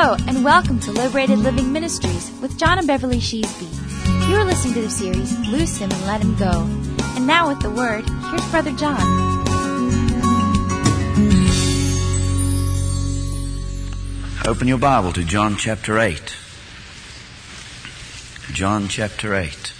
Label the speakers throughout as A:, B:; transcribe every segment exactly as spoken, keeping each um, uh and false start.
A: Hello, and welcome to Liberated Living Ministries with John and Beverly Sheesby. You are listening to the series, Loose Him and Let Him Go. And now with the Word, here's Brother John.
B: Open your Bible to John chapter eight. John chapter eight.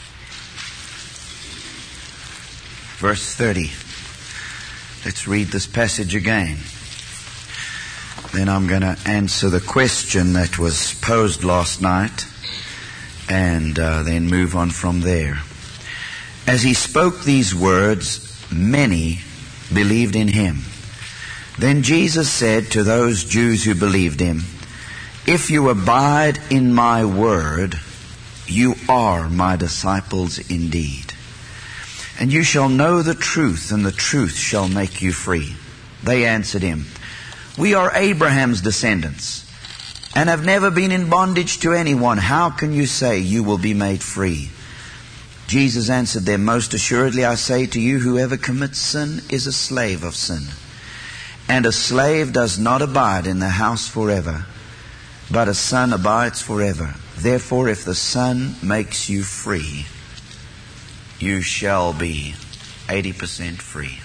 B: Verse thirty. Let's read this passage again. Then I'm going to answer the question that was posed last night and uh, then move on from there. As he spoke these words, many believed in him. Then Jesus said to those Jews who believed him, "If you abide in my word, you are my disciples indeed. And you shall know the truth, and the truth shall make you free." They answered him, "We are Abraham's descendants, and have never been in bondage to anyone. How can you say you will be made free?" Jesus answered them, "Most assuredly I say to you, whoever commits sin is a slave of sin. And a slave does not abide in the house forever, but a son abides forever. Therefore, if the Son makes you free, you shall be eighty percent free.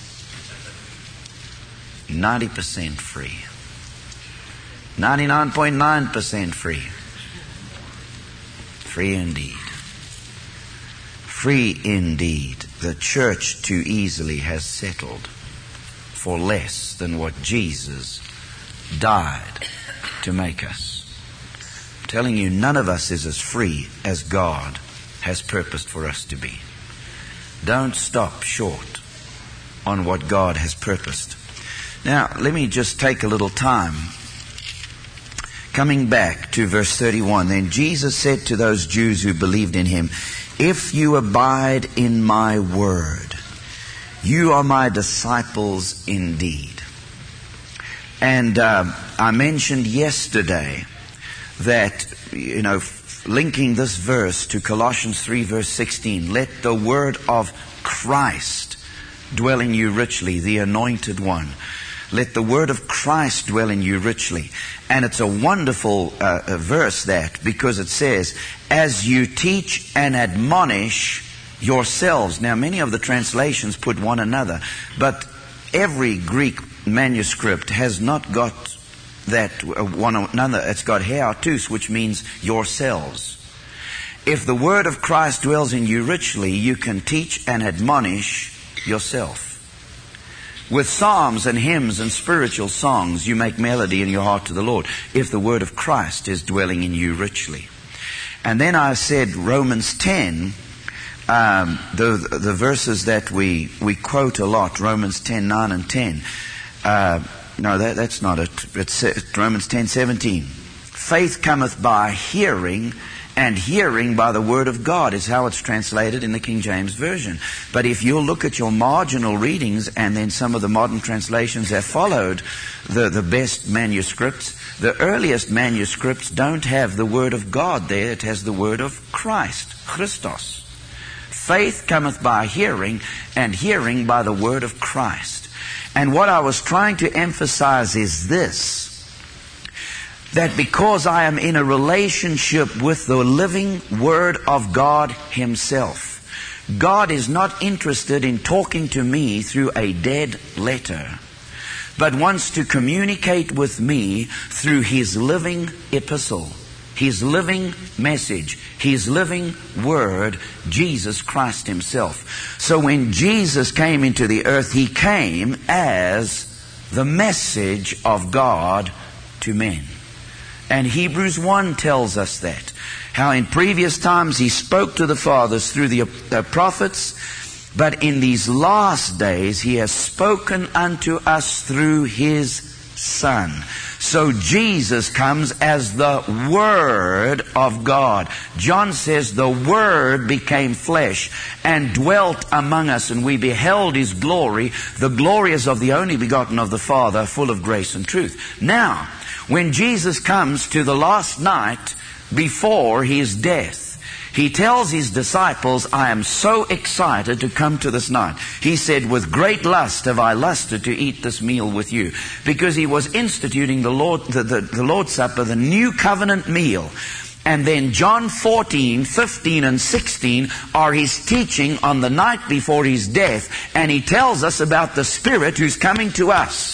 B: ninety percent free. ninety-nine point nine percent free. Free indeed. Free indeed. The church too easily has settled for less than what Jesus died to make us. I'm telling you, none of us is as free as God has purposed for us to be. Don't stop short on what God has purposed. Now, let me just take a little time. Coming back to verse thirty-one, then Jesus said to those Jews who believed in him, "If you abide in my word, you are my disciples indeed." And uh, I mentioned yesterday that, you know, linking this verse to Colossians three verse sixteen, let the word of Christ dwell in you richly, the anointed one. Let the word of Christ dwell in you richly. And it's a wonderful uh, a verse that, because it says, as you teach and admonish yourselves. Now, many of the translations put one another, but every Greek manuscript has not got that uh, one another. It's got heautos, which means yourselves. If the word of Christ dwells in you richly, you can teach and admonish yourself. With psalms and hymns and spiritual songs, you make melody in your heart to the Lord, if the word of Christ is dwelling in you richly. And then I said Romans ten, um, the the verses that we, we quote a lot, Romans ten, nine and ten. Uh, no, that, that's not it. It's Romans ten, seventeen. Faith cometh by hearing, and hearing by the word of God is how it's translated in the King James Version. But if you'll look at your marginal readings, and then some of the modern translations have followed the, the best manuscripts, the earliest manuscripts don't have the word of God there. It has the word of Christ, Christos. Faith cometh by hearing, and hearing by the word of Christ. And what I was trying to emphasize is this, that because I am in a relationship with the living Word of God Himself, God is not interested in talking to me through a dead letter, but wants to communicate with me through His living epistle, His living message, His living Word, Jesus Christ Himself. So when Jesus came into the earth, He came as the message of God to men. And Hebrews one tells us that. How in previous times He spoke to the fathers through the uh, prophets, but in these last days He has spoken unto us through His Son. So Jesus comes as the Word of God. John says the Word became flesh and dwelt among us, and we beheld His glory. The glory is of the only begotten of the Father, full of grace and truth. Now, when Jesus comes to the last night before His death, He tells his disciples, I am so excited to come to this night. He said, with great lust have I lusted to eat this meal with you. Because he was instituting the Lord, the, the, the Lord's Supper, the new covenant meal. And then John fourteen, fifteen, and sixteen are his teaching on the night before his death. And he tells us about the Spirit who's coming to us.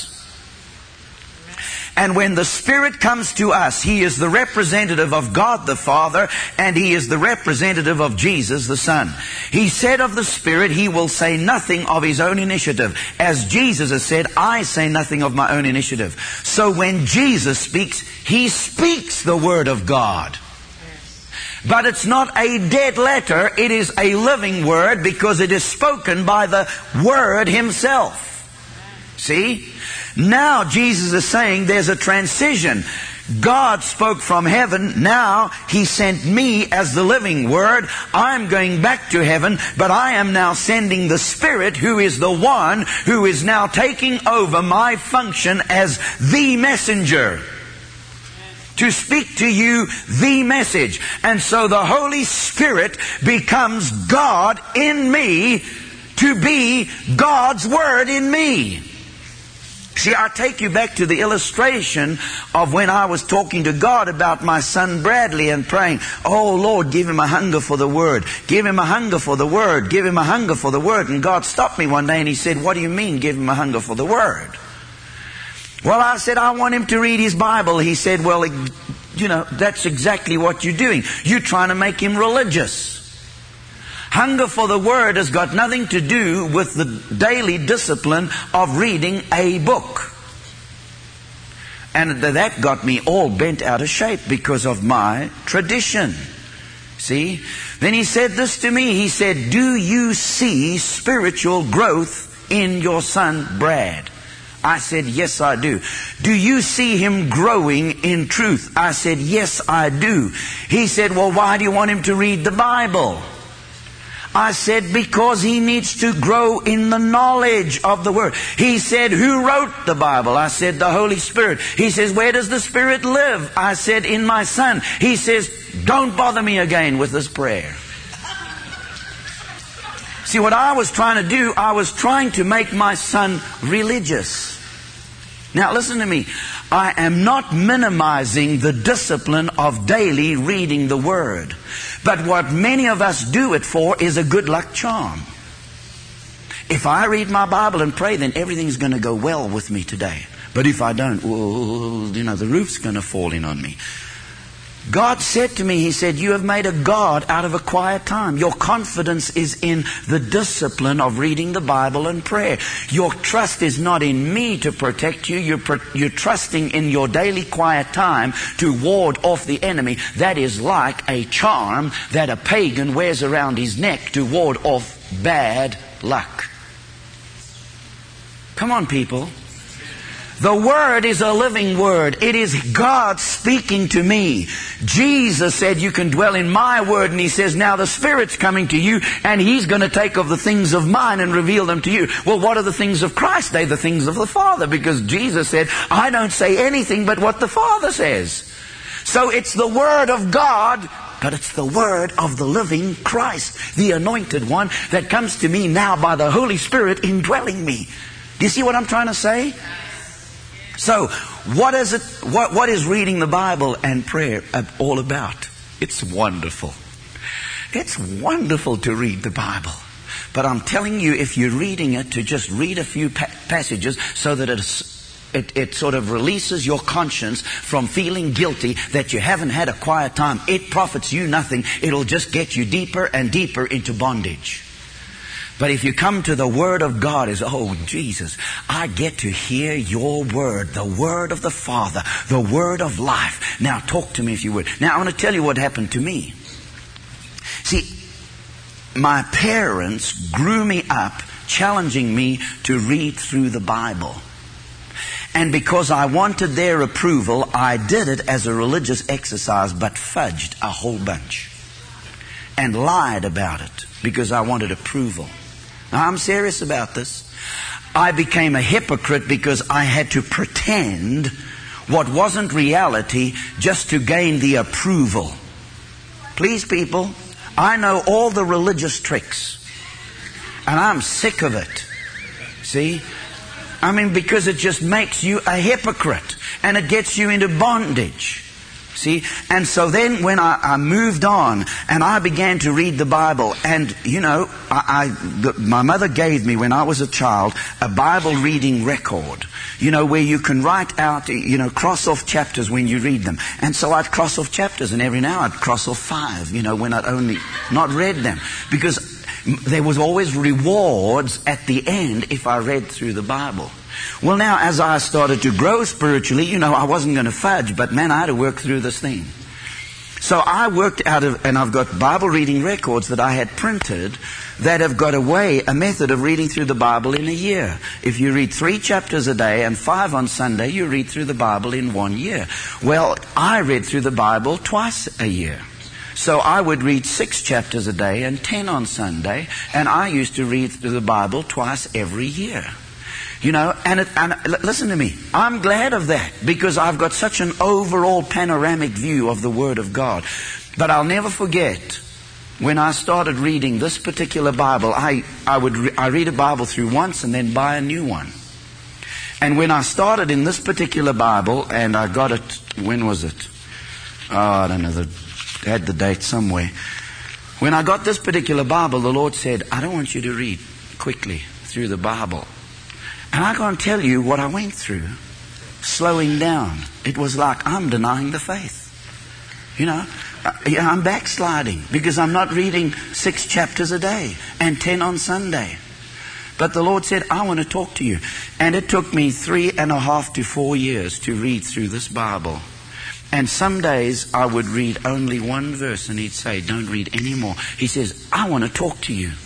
B: And when the Spirit comes to us, He is the representative of God the Father, and He is the representative of Jesus the Son. He said of the Spirit, He will say nothing of His own initiative. As Jesus has said, I say nothing of my own initiative. So when Jesus speaks, He speaks the Word of God. But it's not a dead letter, it is a living Word because it is spoken by the Word Himself. See? Now Jesus is saying there's a transition. God spoke from heaven. Now He sent me as the living Word. I'm going back to heaven, but I am now sending the Spirit, who is the one who is now taking over my function as the messenger, to speak to you the message. And so the Holy Spirit becomes God in me to be God's Word in me. See, I take you back to the illustration of when I was talking to God about my son Bradley and praying, oh Lord, give him a hunger for the Word. Give him a hunger for the Word. Give him a hunger for the Word. And God stopped me one day and He said, what do you mean, give him a hunger for the Word? Well, I said, I want him to read his Bible. He said, well, you know, that's exactly what you're doing. You're trying to make him religious. Hunger for the Word has got nothing to do with the daily discipline of reading a book. And that got me all bent out of shape because of my tradition. See? Then he said this to me. He said, do you see spiritual growth in your son Brad? I said, yes, I do. Do you see him growing in truth? I said, yes, I do. He said, well, why do you want him to read the Bible? I said, because he needs to grow in the knowledge of the Word. He said, who wrote the Bible? I said, the Holy Spirit. He says, where does the Spirit live? I said, in my son. He says, don't bother me again with this prayer. See, what I was trying to do, I was trying to make my son religious. Now listen to me. I am not minimizing the discipline of daily reading the Word. But what many of us do it for is a good luck charm. If I read my Bible and pray, then everything's going to go well with me today. But if I don't, well, you know, the roof's going to fall in on me. God said to me, He said, you have made a God out of a quiet time. Your confidence is in the discipline of reading the Bible and prayer. Your trust is not in me to protect you. You're, pro- you're trusting in your daily quiet time to ward off the enemy. That is like a charm that a pagan wears around his neck to ward off bad luck. Come on, people. The Word is a living Word. It is God speaking to me. Jesus said you can dwell in my Word, and He says now the Spirit's coming to you and He's going to take of the things of mine and reveal them to you. Well, what are the things of Christ? They're the things of the Father, because Jesus said, I don't say anything but what the Father says. So it's the Word of God, but it's the Word of the living Christ, the Anointed One that comes to me now by the Holy Spirit indwelling me. Do you see what I'm trying to say? So, what is it? What, what is reading the Bible and prayer all about? It's wonderful. It's wonderful to read the Bible. But I'm telling you, if you're reading it, to just read a few pa- passages so that it's, it, it sort of releases your conscience from feeling guilty that you haven't had a quiet time, it profits you nothing. It'll just get you deeper and deeper into bondage. But if you come to the Word of God as, oh, Jesus, I get to hear your Word, the Word of the Father, the Word of life. Now talk to me if you would. Now I want to tell you what happened to me. See, my parents grew me up challenging me to read through the Bible. And because I wanted their approval, I did it as a religious exercise, but fudged a whole bunch. And lied about it because I wanted approval. Now, I'm serious about this. I became a hypocrite because I had to pretend what wasn't reality just to gain the approval. Please, people, I know all the religious tricks. And I'm sick of it. See? I mean, because it just makes you a hypocrite. And it gets you into bondage. See? And so then when I, I moved on and I began to read the Bible, and you know, I, I, my mother gave me when I was a child a Bible reading record, you know, where you can write out, you know, cross off chapters when you read them. And so I'd cross off chapters, and every now I'd cross off five, you know, when I'd only not read them. Because there was always rewards at the end if I read through the Bible. Well, now, as I started to grow spiritually, you know, I wasn't going to fudge, but man, I had to work through this thing. So I worked out of, and I've got Bible reading records that I had printed that have got a way, a method of reading through the Bible in a year. If you read three chapters a day and five on Sunday, you read through the Bible in one year. Well, I read through the Bible twice a year. So I would read six chapters a day and ten on Sunday, and I used to read through the Bible twice every year. You know, and, it, and listen to me, I'm glad of that, because I've got such an overall panoramic view of the Word of God. But I'll never forget, when I started reading this particular Bible, I, I would re- I read a Bible through once and then buy a new one. And when I started in this particular Bible, and I got it, when was it? Oh, I don't know, the, I had the date somewhere. When I got this particular Bible, the Lord said, I don't want you to read quickly through the Bible. And I can't tell you what I went through. Slowing down. It was like I'm denying the faith. You know, I'm backsliding because I'm not reading six chapters a day and ten on Sunday. But the Lord said, I want to talk to you. And it took me three and a half to four years to read through this Bible. And some days I would read only one verse and He'd say, don't read any more. He says, I want to talk to you.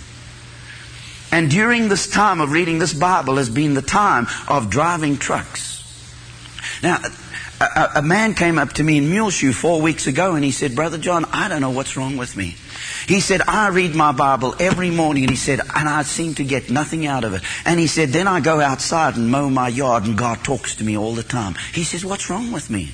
B: And during this time of reading this Bible has been the time of driving trucks. Now, a, a man came up to me in Muleshoe four weeks ago and he said, Brother John, I don't know what's wrong with me. He said, I read my Bible every morning, and he said, and I seem to get nothing out of it. And he said, then I go outside and mow my yard and God talks to me all the time. He says, what's wrong with me?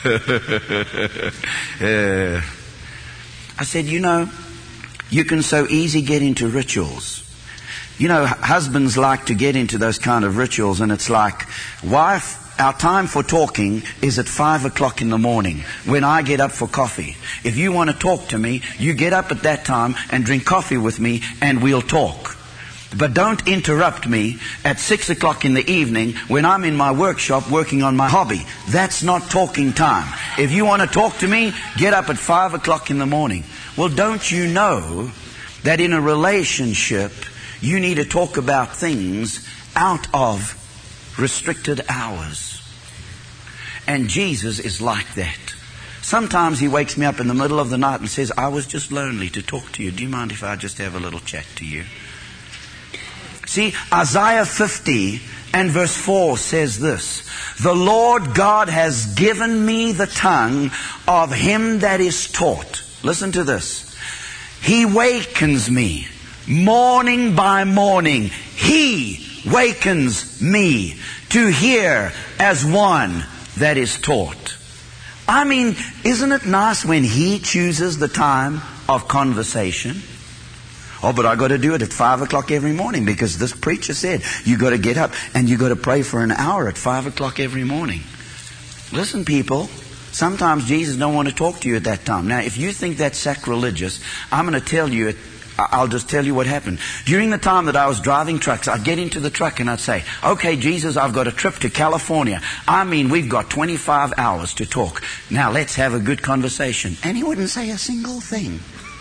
B: uh, I said, you know, you can so easy get into rituals. You know, husbands like to get into those kind of rituals, and it's like, wife, our time for talking is at five o'clock in the morning when I get up for coffee. If you want to talk to me, you get up at that time and drink coffee with me and we'll talk. But don't interrupt me at six o'clock in the evening when I'm in my workshop working on my hobby. That's not talking time. If you want to talk to me, get up at five o'clock in the morning. Well, don't you know that in a relationship, you need to talk about things out of restricted hours. And Jesus is like that. Sometimes He wakes me up in the middle of the night and says, I was just lonely to talk to you. Do you mind if I just have a little chat to you? See, Isaiah fifty and verse four says this, the Lord God has given me the tongue of him that is taught. Listen to this. He wakens me. Morning by morning, He wakens me to hear as one that is taught. I mean, isn't it nice when He chooses the time of conversation? Oh, but I got to do it at five o'clock every morning because this preacher said you got to get up and you got to pray for an hour at five o'clock every morning. Listen, people. Sometimes Jesus don't want to talk to you at that time. Now, if you think that's sacrilegious, I'm going to tell you it. I'll just tell you what happened. During the time that I was driving trucks, I'd get into the truck and I'd say, okay, Jesus, I've got a trip to California. I mean, we've got twenty-five hours to talk. Now let's have a good conversation. And He wouldn't say a single thing.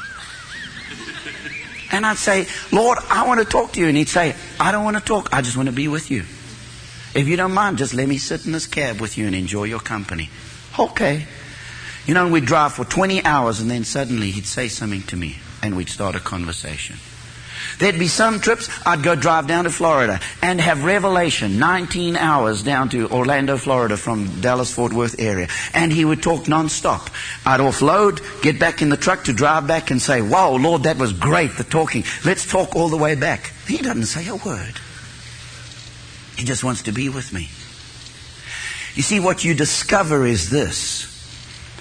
B: And I'd say, Lord, I want to talk to you. And He'd say, I don't want to talk. I just want to be with you. If you don't mind, just let me sit in this cab with you and enjoy your company. Okay. You know, we'd drive for twenty hours and then suddenly He'd say something to me. And we'd start a conversation. There'd be some trips I'd go drive down to Florida and have revelation, nineteen hours down to Orlando, Florida from Dallas-Fort Worth area. And He would talk non-stop. I'd offload, get back in the truck to drive back and say, wow, Lord, that was great, the talking. Let's talk all the way back. He doesn't say a word. He just wants to be with me. You see, what you discover is this.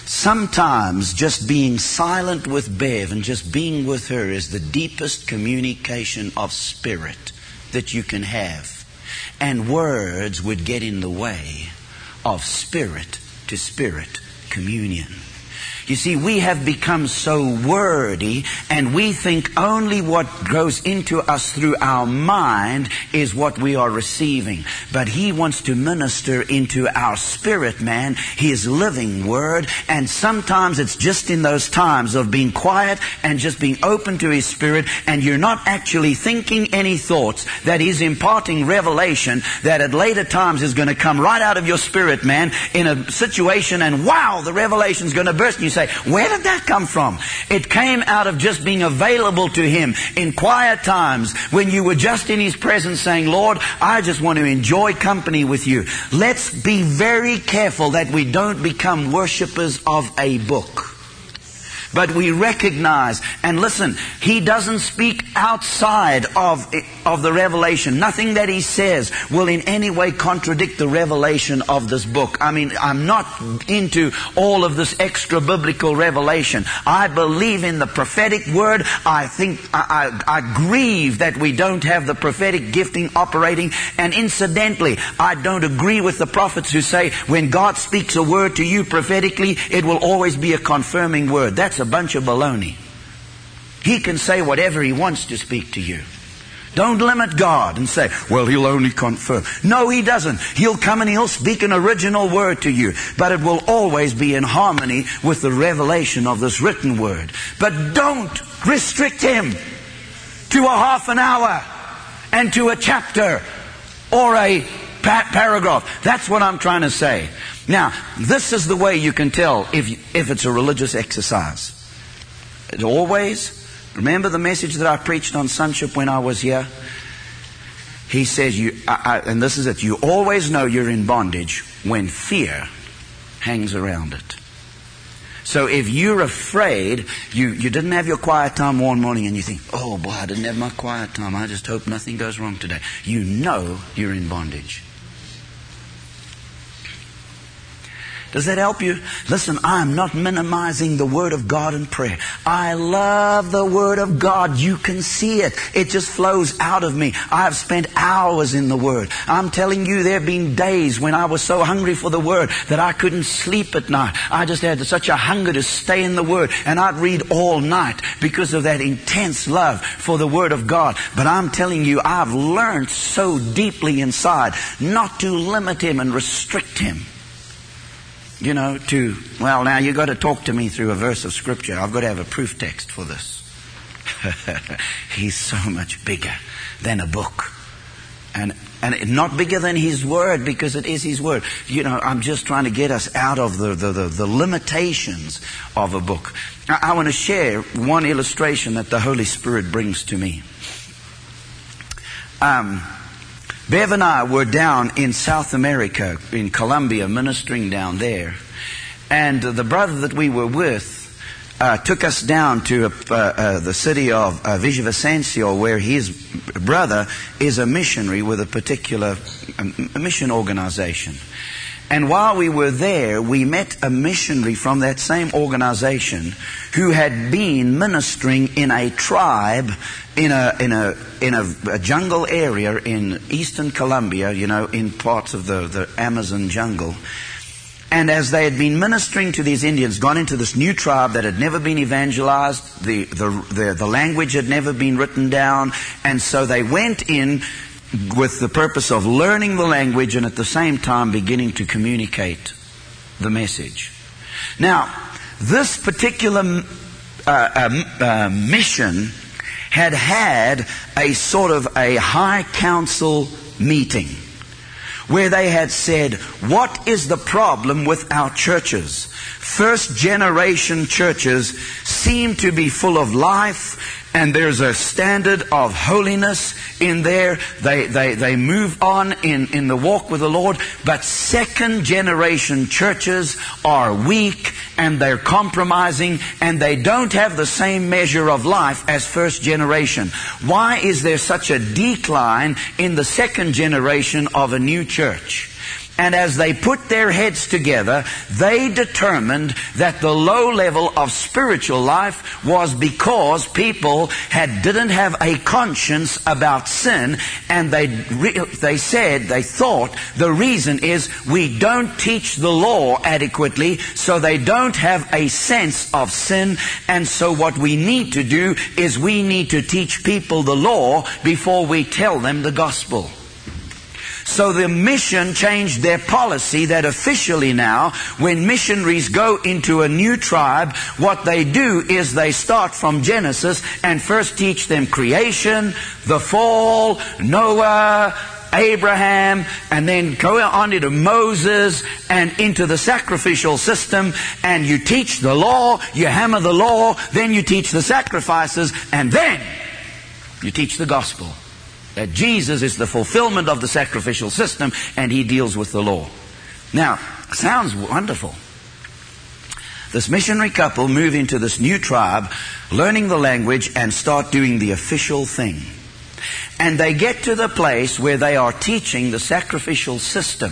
B: Sometimes just being silent with Bev and just being with her is the deepest communication of spirit that you can have. And words would get in the way of spirit to spirit communion. You see, we have become so wordy, and we think only what goes into us through our mind is what we are receiving. But He wants to minister into our spirit, man, His living Word. And sometimes it's just in those times of being quiet and just being open to His Spirit, and you're not actually thinking any thoughts, that He's imparting revelation that at later times is going to come right out of your spirit, man, in a situation, and wow, the revelation's going to burst. And you say, where did that come from? It came out of just being available to Him in quiet times when you were just in His presence saying, Lord, I just want to enjoy company with You. Let's be very careful that we don't become worshippers of a book. But we recognize, and listen, He doesn't speak outside of, of the revelation. Nothing that He says will in any way contradict the revelation of this book. I mean, I'm not into all of this extra biblical revelation. I believe in the prophetic word. I think, I, I, I grieve that we don't have the prophetic gifting operating. And incidentally, I don't agree with the prophets who say when God speaks a word to you prophetically, it will always be a confirming word. That's a bunch of baloney. He can say whatever He wants to speak to you. Don't limit God and say, well, He'll only confirm. No, He doesn't. He'll come and He'll speak an original word to you, but it will always be in harmony with the revelation of this written word. But don't restrict Him to a half an hour and to a chapter or a pa- paragraph. That's what I'm trying to say. Now, this is the way you can tell if you, if it's a religious exercise. It always, remember the message that I preached on sonship when I was here? He says, you, I, I, and this is it, you always know you're in bondage when fear hangs around it. So if you're afraid, you, you didn't have your quiet time one morning and you think, oh boy, I didn't have my quiet time, I just hope nothing goes wrong today. You know you're in bondage. Does that help you? Listen, I'm not minimizing the Word of God in prayer. I love the Word of God. You can see it. It just flows out of me. I have spent hours in the Word. I'm telling you, there have been days when I was so hungry for the Word that I couldn't sleep at night. I just had such a hunger to stay in the Word. And I'd read all night because of that intense love for the Word of God. But I'm telling you, I've learned so deeply inside not to limit Him and restrict Him. You know, to, well, now you've got to talk to me through a verse of Scripture. I've got to have a proof text for this. He's so much bigger than a book. And and not bigger than His Word, because it is His Word. You know, I'm just trying to get us out of the, the, the, the limitations of a book. I, I want to share one illustration that the Holy Spirit brings to me. Um... Bev and I were down in South America, in Colombia, ministering down there. And uh, the brother that we were with uh, took us down to uh, uh, the city of uh, Villavicencio, where his brother is a missionary with a particular um, mission organization. And while we were there, we met a missionary from that same organization who had been ministering in a tribe in a in a in a, a jungle area in eastern Colombia, you know, in parts of the, the Amazon jungle. And as they had been ministering to these Indians, gone into this new tribe that had never been evangelized, the the the, the language had never been written down, and so they went in with the purpose of learning the language and at the same time beginning to communicate the message. Now, this particular uh, uh, uh, mission had had a sort of a high council meeting where they had said, what is the problem with our churches? First generation churches seem to be full of life, and there's a standard of holiness in there. They, they, they move on in, in the walk with the Lord. But second generation churches are weak, and they're compromising, and they don't have the same measure of life as first generation. Why is there such a decline in the second generation of a new church? And as they put their heads together, they determined that the low level of spiritual life was because people had didn't have a conscience about sin, and they they said, they thought, the reason is we don't teach the law adequately, so they don't have a sense of sin, and so what we need to do is we need to teach people the law before we tell them the gospel. So the mission changed their policy that officially now, when missionaries go into a new tribe, what they do is they start from Genesis and first teach them creation, the fall, Noah, Abraham, and then go on into Moses and into the sacrificial system, and you teach the law, you hammer the law, then you teach the sacrifices, and then you teach the gospel. That Jesus is the fulfillment of the sacrificial system, and He deals with the law. Now, sounds wonderful. This missionary couple move into this new tribe, learning the language, and start doing the official thing. And they get to the place where they are teaching the sacrificial system.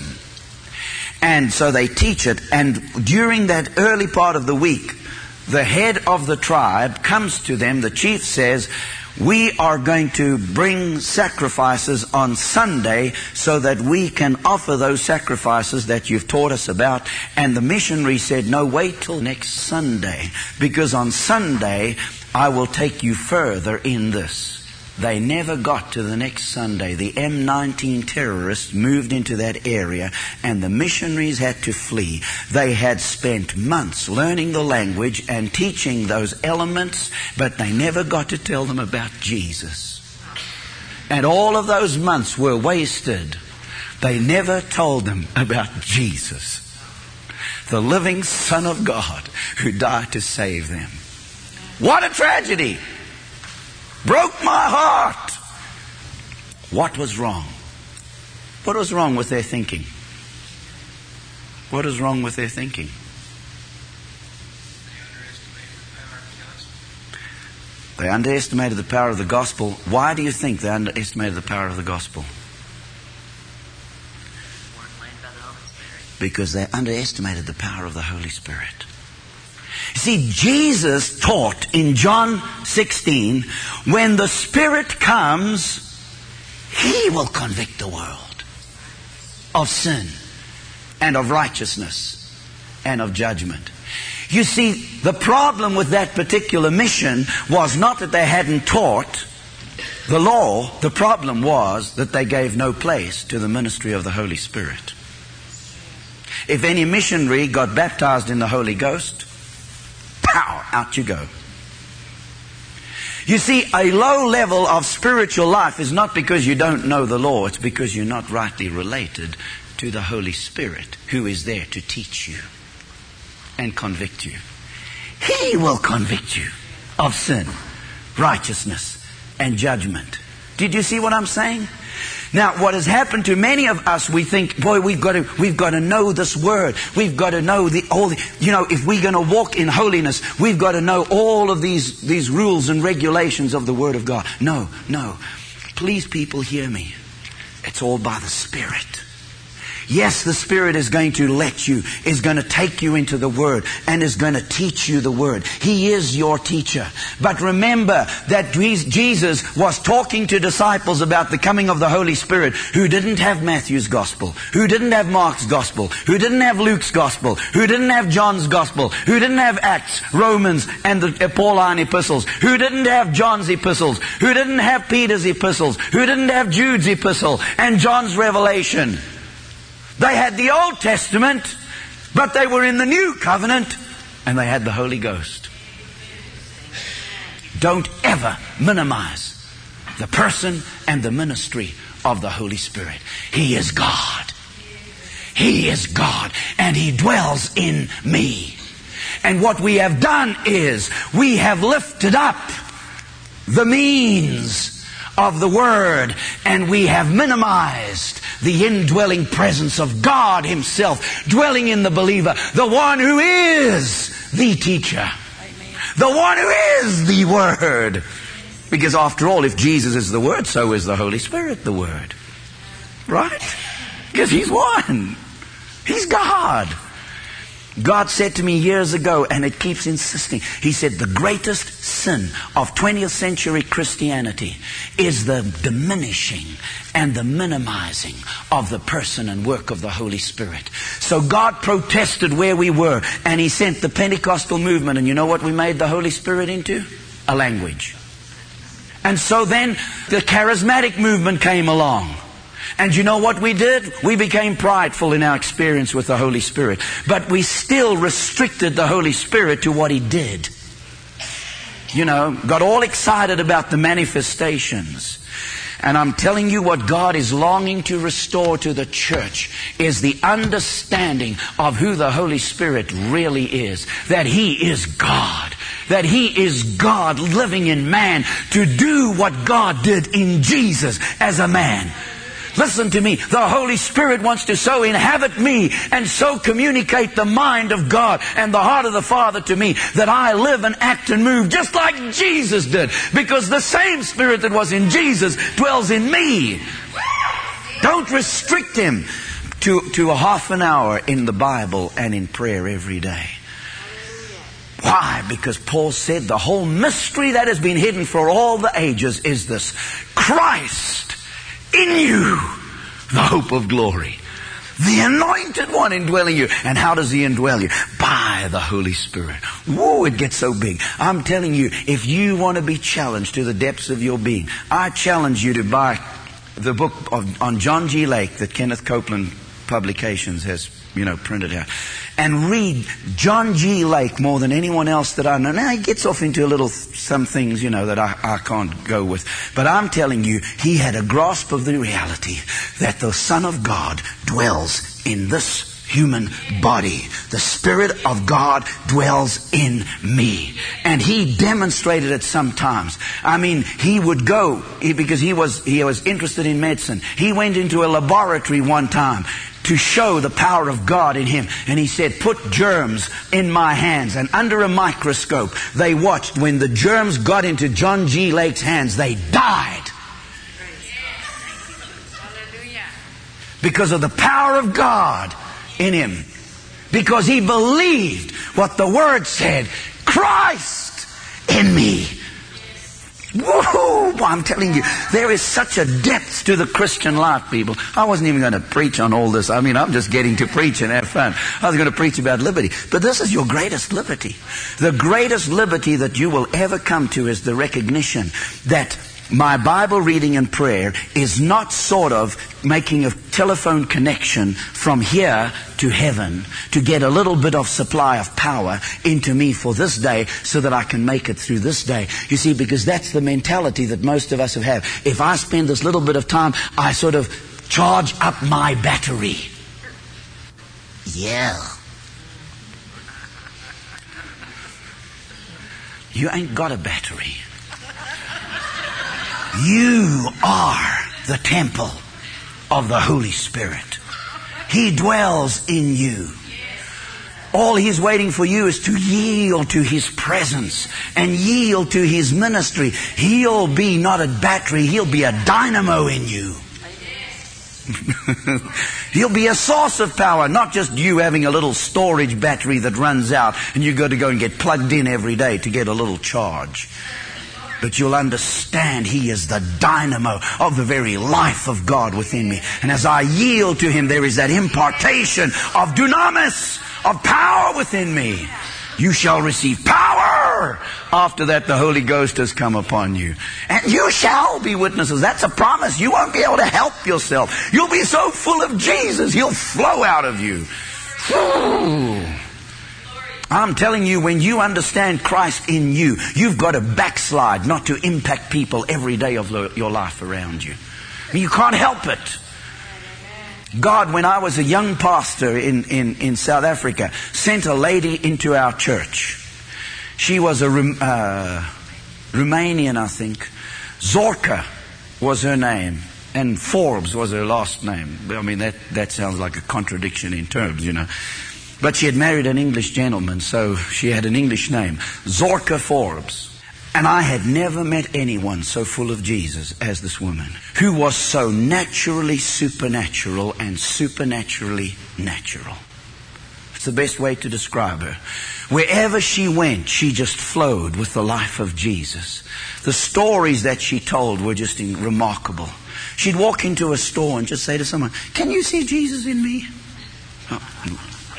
B: And so they teach it, and during that early part of the week, the head of the tribe comes to them, the chief says, we are going to bring sacrifices on Sunday so that we can offer those sacrifices that you've taught us about. And the missionary said, no, wait till next Sunday, because on Sunday I will take you further in this. They never got to the next Sunday. The M nineteen terrorists moved into that area, and the missionaries had to flee. They had spent months learning the language and teaching those elements, but they never got to tell them about Jesus. And all of those months were wasted. They never told them about Jesus, the living Son of God who died to save them. What a tragedy! Broke my heart. What was wrong? What was wrong with their thinking? What is wrong with their thinking? They underestimated the power of the gospel. Why do you think they underestimated the power of the gospel? Because they underestimated the power of the Holy Spirit. See, Jesus taught in John sixteen, when the Spirit comes, He will convict the world of sin and of righteousness and of judgment. You see, the problem with that particular mission was not that they hadn't taught the law. The problem was that they gave no place to the ministry of the Holy Spirit. If any missionary got baptized in the Holy Ghost, pow, out you go. You see, a low level of spiritual life is not because you don't know the law. It's because you're not rightly related to the Holy Spirit, who is there to teach you and convict you. He will convict you of sin, righteousness, and judgment. Did you see what I'm saying? Now, what has happened to many of us, we think, boy, we've got to, we've got to know this word. We've got to know the, all the, you know, if we're going to walk in holiness, we've got to know all of these, these rules and regulations of the Word of God. No, no. Please, people, hear me. It's all by the Spirit. Yes, the Spirit is going to let you, is going to take you into the Word and is going to teach you the Word. He is your teacher. But remember that Jesus was talking to disciples about the coming of the Holy Spirit who didn't have Matthew's Gospel, who didn't have Mark's Gospel, who didn't have Luke's Gospel, who didn't have John's Gospel, who didn't have Acts, Romans, and the Pauline epistles, who didn't have John's epistles, who didn't have Peter's epistles, who didn't have Jude's epistle and John's Revelation. They had the Old Testament, but they were in the New Covenant, and they had the Holy Ghost. Don't ever minimize the person and the ministry of the Holy Spirit. He is God. He is God, and He dwells in me. And what we have done is we have lifted up the means of the Word, and we have minimized the indwelling presence of God Himself dwelling in the believer, the one who is the teacher, Amen. The one who is the Word. Because after all, if Jesus is the Word, so is the Holy Spirit the Word. Right? Because He's one. He's God. God said to me years ago, and it keeps insisting, He said the greatest sin of twentieth century Christianity is the diminishing and the minimizing of the person and work of the Holy Spirit. So God protested where we were, and He sent the Pentecostal movement, and you know what we made the Holy Spirit into? A language. And so then the charismatic movement came along. And you know what we did? We became prideful in our experience with the Holy Spirit. But we still restricted the Holy Spirit to what He did. You know, got all excited about the manifestations. And I'm telling you, what God is longing to restore to the church is the understanding of who the Holy Spirit really is. That He is God. That He is God living in man to do what God did in Jesus as a man. Listen to me. The Holy Spirit wants to so inhabit me and so communicate the mind of God and the heart of the Father to me that I live and act and move just like Jesus did. Because the same Spirit that was in Jesus dwells in me. Don't restrict Him to, to a half an hour in the Bible and in prayer every day. Why? Because Paul said the whole mystery that has been hidden for all the ages is this: Christ in you, the hope of glory. The anointed one indwelling you. And how does He indwell you? By the Holy Spirit. Whoa, it gets so big. I'm telling you, if you want to be challenged to the depths of your being, I challenge you to buy the book of, on John G. Lake that Kenneth Copeland Publications has, you know, printed out. And read John G. Lake more than anyone else that I know. Now, he gets off into a little, some things, you know, that I, I can't go with. But I'm telling you, he had a grasp of the reality that the Son of God dwells in this human body. The Spirit of God dwells in me. And he demonstrated it sometimes. I mean, he would go, he, because he was, he was interested in medicine. He went into a laboratory one time to show the power of God in him. And he said, put germs in my hands. And under a microscope, they watched. When the germs got into John G. Lake's hands, they died. Because of the power of God in him. Because he believed what the Word said. Christ in me. Whoa! I'm telling you, there is such a depth to the Christian life, people. I wasn't even going to preach on all this. I mean, I'm just getting to preach and have fun. I was going to preach about liberty. But this is your greatest liberty. The greatest liberty that you will ever come to is the recognition that my Bible reading and prayer is not sort of making a telephone connection from here to heaven to get a little bit of supply of power into me for this day so that I can make it through this day. You see, because that's the mentality that most of us have had. If I spend this little bit of time, I sort of charge up my battery. Yeah. You ain't got a battery. You are the temple of the Holy Spirit. He dwells in you. All He's waiting for you is to yield to His presence and yield to His ministry. He'll be not a battery, He'll be a dynamo in you. He'll be a source of power, not just you having a little storage battery that runs out and you've got to go and get plugged in every day to get a little charge. But you'll understand He is the dynamo of the very life of God within me. And as I yield to Him, there is that impartation of dunamis, of power within me. You shall receive power. After that, the Holy Ghost has come upon you. And you shall be witnesses. That's a promise. You won't be able to help yourself. You'll be so full of Jesus, He'll flow out of you. Whew. I'm telling you, when you understand Christ in you, you've got to backslide, not to impact people every day of your life around you. I mean, you can't help it. God, when I was a young pastor in, in, in South Africa, sent a lady into our church. She was a uh, Romanian, I think. Zorka was her name. And Forbes was her last name. I mean, that, that sounds like a contradiction in terms, you know. But she had married an English gentleman, so she had an English name. Zorka Forbes. And I had never met anyone so full of Jesus as this woman, who was so naturally supernatural and supernaturally natural. It's the best way to describe her. Wherever she went, she just flowed with the life of Jesus. The stories that she told were just remarkable. She'd walk into a store and just say to someone, "Can you see Jesus in me?" Oh.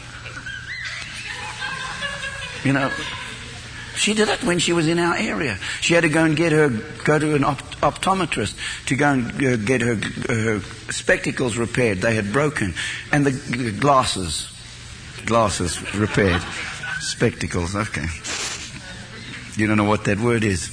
B: You know, she did it when she was in our area. She had to go and get her, go to an opt- optometrist to go and uh, get her, her spectacles repaired. They had broken. And the, the glasses, glasses repaired. Spectacles, okay. You don't know what that word is.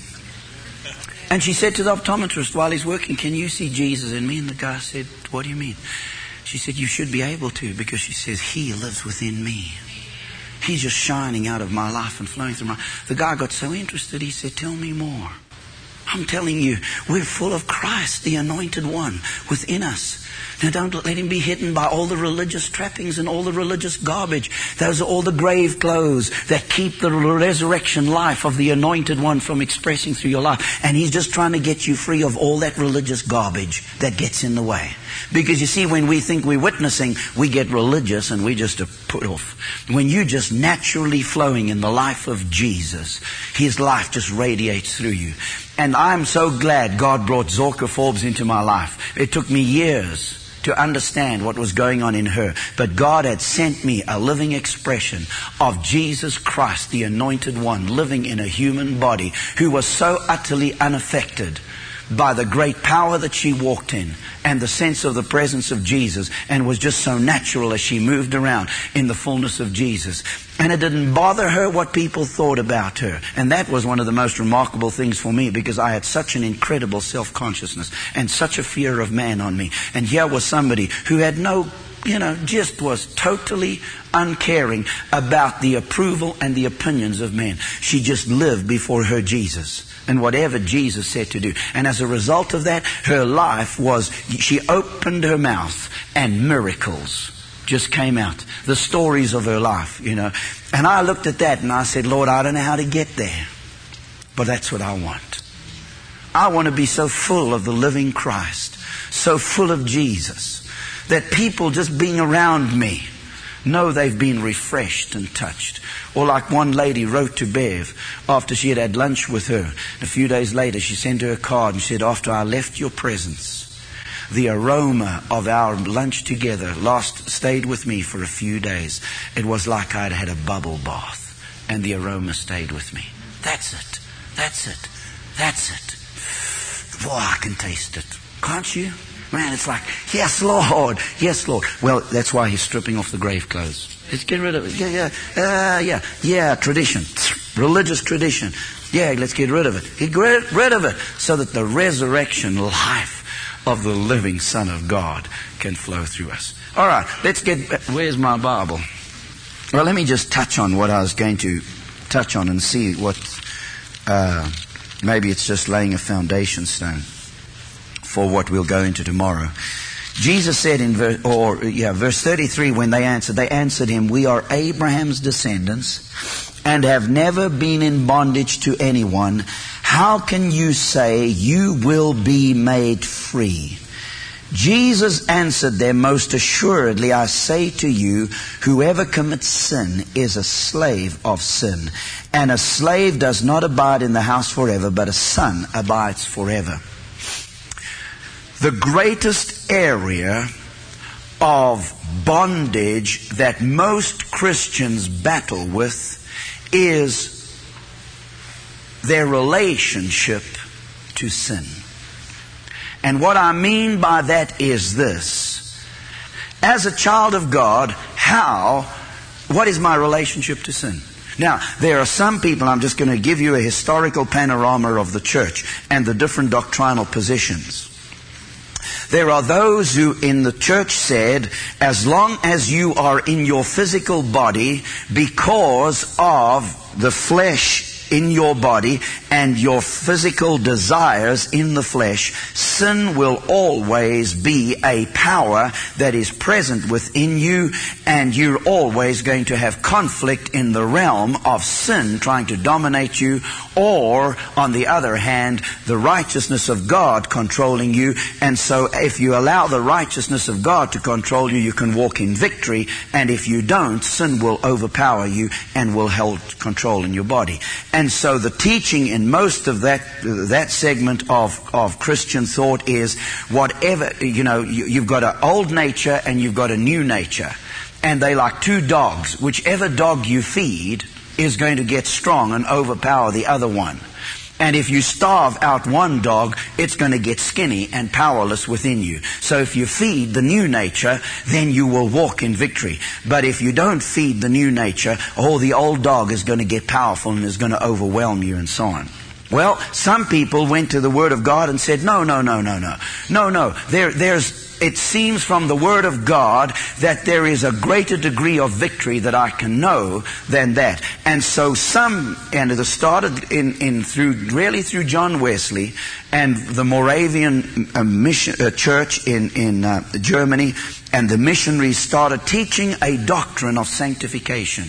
B: And she said to the optometrist while he's working, "Can you see Jesus in me?" And the guy said, "What do you mean?" She said, "You should be able to, because," she says, "He lives within me. He's just shining out of my life and flowing through my..." The guy got so interested, he said, "Tell me more." I'm telling you, we're full of Christ, the Anointed One, within us. Now don't let him be hidden by all the religious trappings and all the religious garbage. Those are all the grave clothes that keep the resurrection life of the Anointed One from expressing through your life. And he's just trying to get you free of all that religious garbage that gets in the way. Because you see, when we think we're witnessing, we get religious and we just are put off. When you're just naturally flowing in the life of Jesus, his life just radiates through you. And I'm so glad God brought Zorka Forbes into my life. It took me years to understand what was going on in her. But God had sent me a living expression of Jesus Christ, the Anointed One, living in a human body, who was so utterly unaffected by the great power that she walked in and the sense of the presence of Jesus, and was just so natural as she moved around in the fullness of Jesus. And it didn't bother her what people thought about her. And that was one of the most remarkable things for me, because I had such an incredible self-consciousness and such a fear of man on me. And here was somebody who had no, you know, just was totally uncaring about the approval and the opinions of men. She just lived before her Jesus and whatever Jesus said to do. And as a result of that, her life was, she opened her mouth and miracles just came out. The stories of her life, you know. And I looked at that and I said, "Lord, I don't know how to get there, but that's what I want. I want to be so full of the living Christ, so full of Jesus, that people just being around me know they've been refreshed and touched." Or like one lady wrote to Bev after she had had lunch with her. A few days later she sent her a card and said, "After I left your presence, the aroma of our lunch together last stayed with me for a few days. It was like I'd had a bubble bath, and the aroma stayed with me." That's it. That's it. That's it. Boy, I can taste it. Can't you? Man, it's like, "Yes, Lord. Yes, Lord." Well, that's why he's stripping off the grave clothes. Let's get rid of it. Yeah, yeah, uh, yeah, yeah, tradition. Religious tradition. Yeah, let's get rid of it. Get rid of it so that the resurrection life of the living Son of God can flow through us. All right, let's get, where's my Bible? Well, let me just touch on what I was going to touch on and see what, uh, maybe it's just laying a foundation stone for what we'll go into tomorrow. Jesus said in verse, or yeah, verse thirty-three, when they answered, they answered him, "We are Abraham's descendants and have never been in bondage to anyone. How can you say you will be made free?" Jesus answered them, "Most assuredly I say to you, whoever commits sin is a slave of sin. And a slave does not abide in the house forever, but a son abides forever." The greatest area of bondage that most Christians battle with is their relationship to sin. And what I mean by that is this. As a child of God, how, what is my relationship to sin? Now, there are some people, I'm just going to give you a historical panorama of the church and the different doctrinal positions. There are those who in the church said, as long as you are in your physical body, because of the flesh in your body and your physical desires in the flesh, sin will always be a power that is present within you, and you're always going to have conflict in the realm of sin trying to dominate you, or, on the other hand, the righteousness of God controlling you. And so if you allow the righteousness of God to control you, you can walk in victory, and if you don't, sin will overpower you and will hold control in your body. And so the teaching in most of that that segment of, of Christian thought is whatever, you know, you, you've got an old nature and you've got a new nature. And they like two dogs. Whichever dog you feed is going to get strong and overpower the other one. And if you starve out one dog, it's going to get skinny and powerless within you. So if you feed the new nature, then you will walk in victory. But if you don't feed the new nature, oh, the old dog is going to get powerful and is going to overwhelm you and so on. Well, some people went to the Word of God and said, no, no, no, no, no. No, no. There, there's, it seems from the Word of God that there is a greater degree of victory that I can know than that. And so some, and it started in, in through, really through John Wesley and the Moravian uh, mission, uh, church in, in uh, Germany, and the missionaries started teaching a doctrine of sanctification.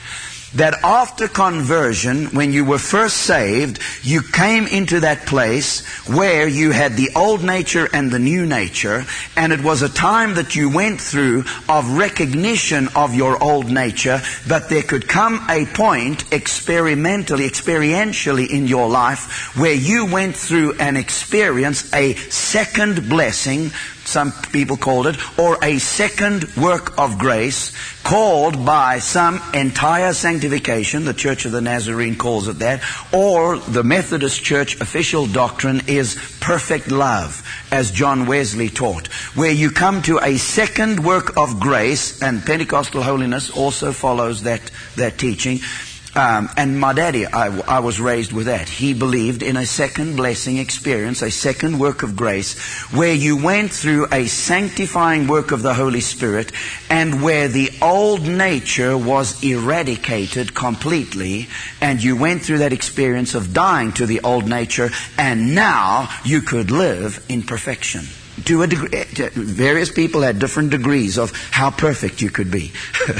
B: That after conversion, when you were first saved, you came into that place where you had the old nature and the new nature, and it was a time that you went through of recognition of your old nature, but there could come a point experimentally, experientially in your life where you went through and experienced a second blessing, some people called it, or a second work of grace, called by some entire sanctification. The Church of the Nazarene calls it that, or the Methodist Church official doctrine is perfect love, as John Wesley taught, where you come to a second work of grace, and Pentecostal holiness also follows that, that teaching. Um, and my daddy, I, I was raised with that. He believed in a second blessing experience, a second work of grace, where you went through a sanctifying work of the Holy Spirit, and where the old nature was eradicated completely, and you went through that experience of dying to the old nature, and now you could live in perfection. To a degree, various people had different degrees of how perfect you could be.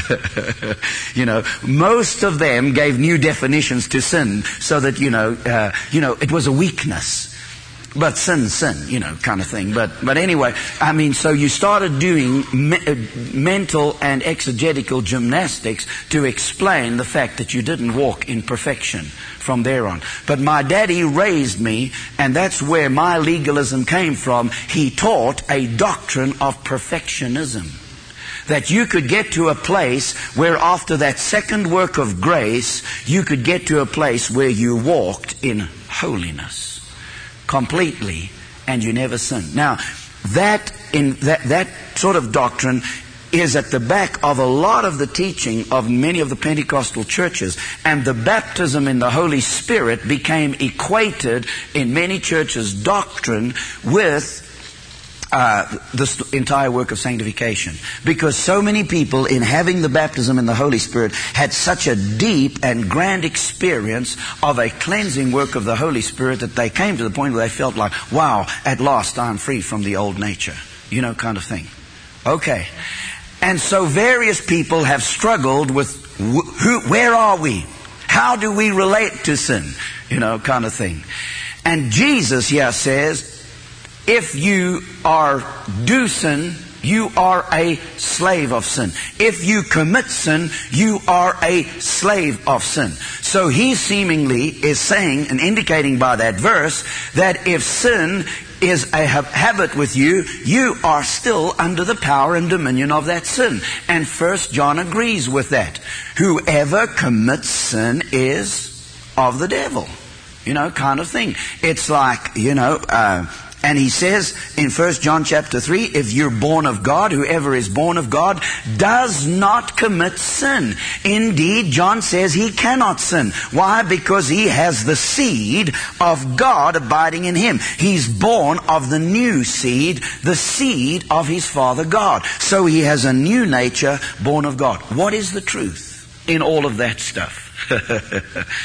B: You know, most of them gave new definitions to sin, so that you know, uh, you know, it was a weakness. But sin, sin, you know, kind of thing. But but anyway, I mean, so you started doing me- mental and exegetical gymnastics to explain the fact that you didn't walk in perfection from there on. But my daddy raised me, and that's where my legalism came from. He taught a doctrine of perfectionism. That you could get to a place where after that second work of grace, you could get to a place where you walked in holiness completely, and you never sinned. Now, that in that that sort of doctrine is at the back of a lot of the teaching of many of the Pentecostal churches, and the baptism in the Holy Spirit became equated in many churches' doctrine with Uh, this entire work of sanctification. Because so many people, in having the baptism in the Holy Spirit, had such a deep and grand experience of a cleansing work of the Holy Spirit that they came to the point where they felt like, wow, at last I'm free from the old nature. You know, kind of thing. Okay. And so various people have struggled with who, where are we? How do we relate to sin? You know, kind of thing. And Jesus here says, if you are do sin, you are a slave of sin. If you commit sin, you are a slave of sin. So he seemingly is saying and indicating by that verse that if sin is a habit with you, you are still under the power and dominion of that sin. And First John agrees with that. Whoever commits sin is of the devil. You know, kind of thing. It's like, you know, uh, and he says in First John chapter three, if you're born of God, whoever is born of God does not commit sin. Indeed, John says he cannot sin. Why? Because he has the seed of God abiding in him. He's born of the new seed, the seed of his Father God. So he has a new nature, born of God. What is the truth in all of that stuff?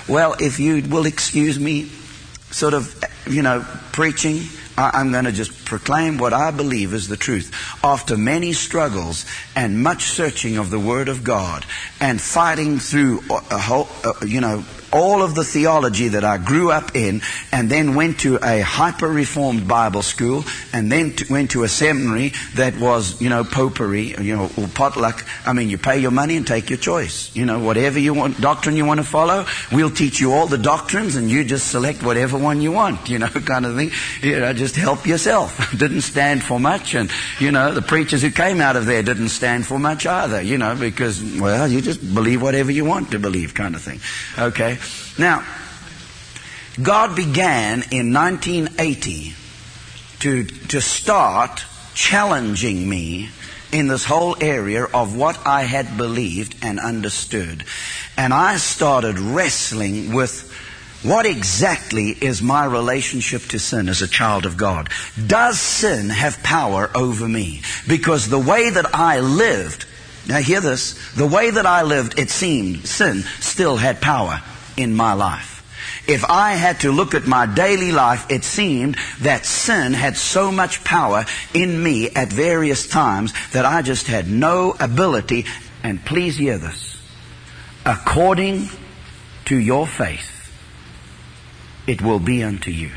B: Well, if you will excuse me sort of, you know, preaching, I'm going to just proclaim what I believe is the truth. After many struggles and much searching of the Word of God and fighting through, a whole, uh, you know, all of the theology that I grew up in, and then went to a hyper-reformed Bible school, and then to, went to a seminary that was, you know, popery, you know, or potluck. I mean, you pay your money and take your choice. You know, whatever you want, doctrine you want to follow, we'll teach you all the doctrines, and you just select whatever one you want, you know, kind of thing. You know, just help yourself. Didn't stand for much, and, you know, the preachers who came out of there didn't stand for much either, you know, because, well, you just believe whatever you want to believe, kind of thing. Okay? Now, God began in nineteen eighty to, to start challenging me in this whole area of what I had believed and understood. And I started wrestling with what exactly is my relationship to sin as a child of God. Does sin have power over me? Because the way that I lived, now hear this, the way that I lived, it seemed sin still had power in my life. If I had to look at my daily life, it seemed that sin had so much power in me at various times that I just had no ability. And please hear this. According to your faith, it will be unto you.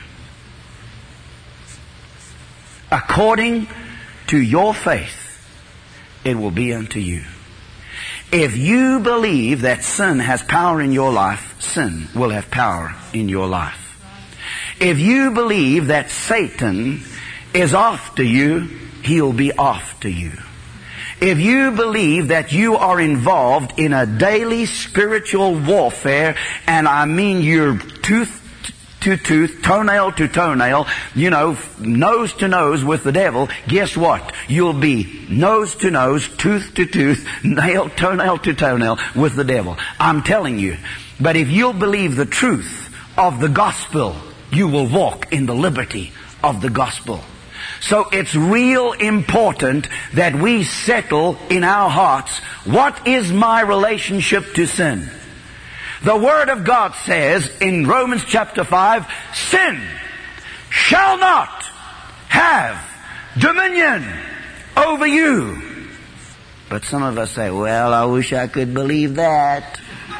B: According to your faith, it will be unto you. If you believe that sin has power in your life, sin will have power in your life. If you believe that Satan is after you, he'll be after you. If you believe that you are involved in a daily spiritual warfare, and I mean you're tooth to tooth, toenail to toenail, you know, nose to nose with the devil, guess what? You'll be nose to nose, tooth to tooth, nail, toenail to toenail with the devil. I'm telling you. But if you'll believe the truth of the gospel, you will walk in the liberty of the gospel. So it's real important that we settle in our hearts, what is my relationship to sin? The Word of God says in Romans chapter five, sin shall not have dominion over you. But some of us say, well, I wish I could believe that.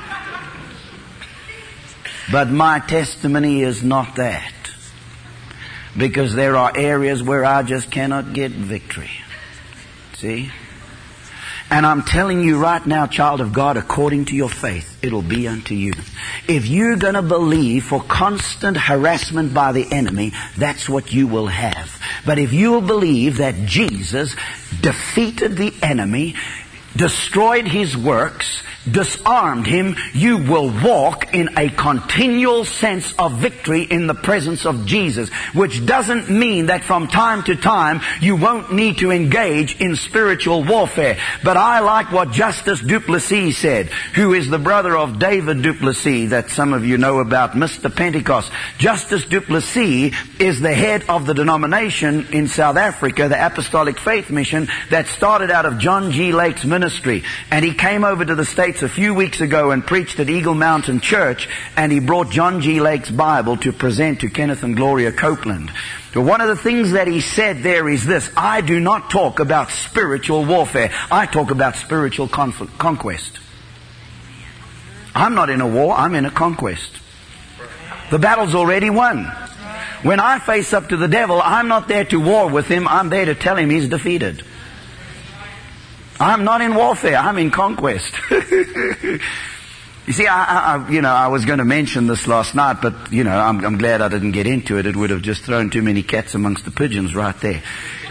B: But my testimony is not that. Because there are areas where I just cannot get victory. See? And I'm telling you right now, child of God, according to your faith, it'll be unto you. If you're going to believe for constant harassment by the enemy, that's what you will have. But if you'll believe that Jesus defeated the enemy, destroyed his works, disarmed him, you will walk in a continual sense of victory in the presence of Jesus, which doesn't mean that from time to time you won't need to engage in spiritual warfare. But I like what Justus du Plessis said, who is the brother of David du Plessis that some of you know about, Mister Pentecost. Justus du Plessis is the head of the denomination in South Africa, the Apostolic Faith Mission, that started out of John G. Lake's ministry. And he came over to the States a few weeks ago and preached at Eagle Mountain Church, and he brought John G. Lake's Bible to present to Kenneth and Gloria Copeland. So one of the things that he said there is this: I do not talk about spiritual warfare. I talk about spiritual conf- conquest. I'm not in a war, I'm in a conquest. The battle's already won. When I face up to the devil, I'm not there to war with him, I'm there to tell him he's defeated. I'm not in warfare, I'm in conquest. You see, I, I, you know, I was going to mention this last night, but, you know, I'm, I'm glad I didn't get into it. It would have just thrown too many cats amongst the pigeons right there.